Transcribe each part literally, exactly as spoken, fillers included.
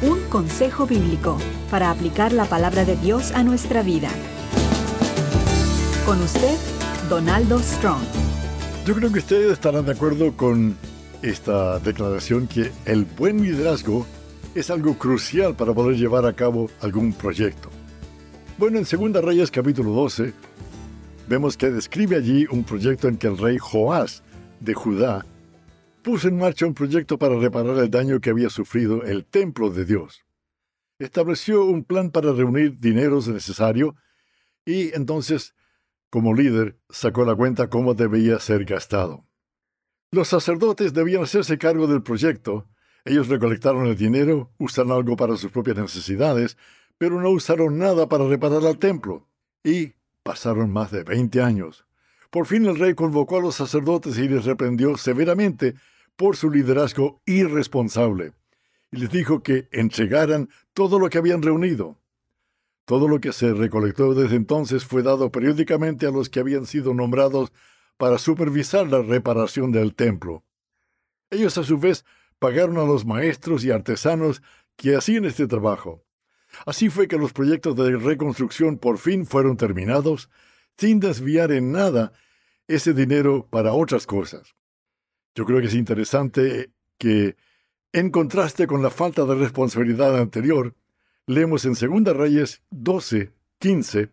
Un consejo bíblico para aplicar la palabra de Dios a nuestra vida. Con usted, Donaldo Strong. Yo creo que ustedes estarán de acuerdo con esta declaración que el buen liderazgo es algo crucial para poder llevar a cabo algún proyecto. Bueno, en Segunda Reyes capítulo doce, vemos que describe allí un proyecto en que el rey Joás de Judá puso en marcha un proyecto para reparar el daño que había sufrido el templo de Dios. Estableció un plan para reunir dineros necesario y entonces, como líder, sacó la cuenta cómo debía ser gastado. Los sacerdotes debían hacerse cargo del proyecto. Ellos recolectaron el dinero, usaron algo para sus propias necesidades, pero no usaron nada para reparar el templo. Y pasaron más de veinte años. Por fin el rey convocó a los sacerdotes y les reprendió severamente por su liderazgo irresponsable, y les dijo que entregaran todo lo que habían reunido. Todo lo que se recolectó desde entonces fue dado periódicamente a los que habían sido nombrados para supervisar la reparación del templo. Ellos a su vez pagaron a los maestros y artesanos que hacían este trabajo. Así fue que los proyectos de reconstrucción por fin fueron terminados, sin desviar en nada ese dinero para otras cosas. Yo creo que es interesante que, en contraste con la falta de responsabilidad anterior, leemos en Segunda Reyes doce, quince,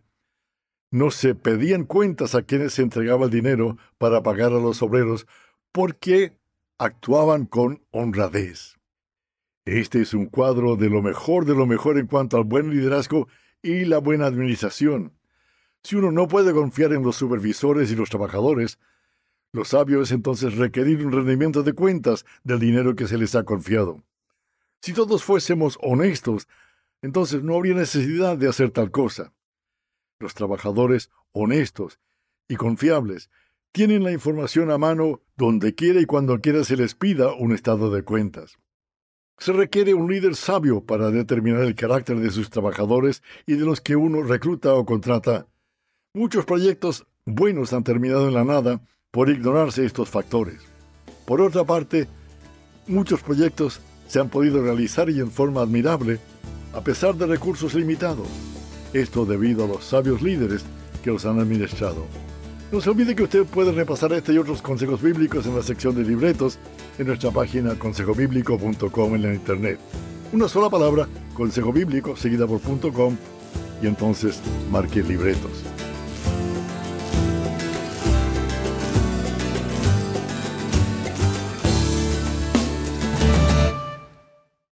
no se pedían cuentas a quienes se entregaba el dinero para pagar a los obreros, porque actuaban con honradez. Este es un cuadro de lo mejor de lo mejor en cuanto al buen liderazgo y la buena administración. Si uno no puede confiar en los supervisores y los trabajadores, lo sabio es entonces requerir un rendimiento de cuentas del dinero que se les ha confiado. Si todos fuésemos honestos, entonces no habría necesidad de hacer tal cosa. Los trabajadores honestos y confiables tienen la información a mano donde quiera y cuando quiera se les pida un estado de cuentas. Se requiere un líder sabio para determinar el carácter de sus trabajadores y de los que uno recluta o contrata. Muchos proyectos buenos han terminado en la nada por ignorarse estos factores. Por otra parte, muchos proyectos se han podido realizar y en forma admirable, a pesar de recursos limitados. Esto debido a los sabios líderes que los han administrado. No se olvide que usted puede repasar este y otros consejos bíblicos en la sección de libretos en nuestra página consejo bíblico punto com en la internet. Una sola palabra, consejo bíblico, seguida por .com, y entonces marque libretos.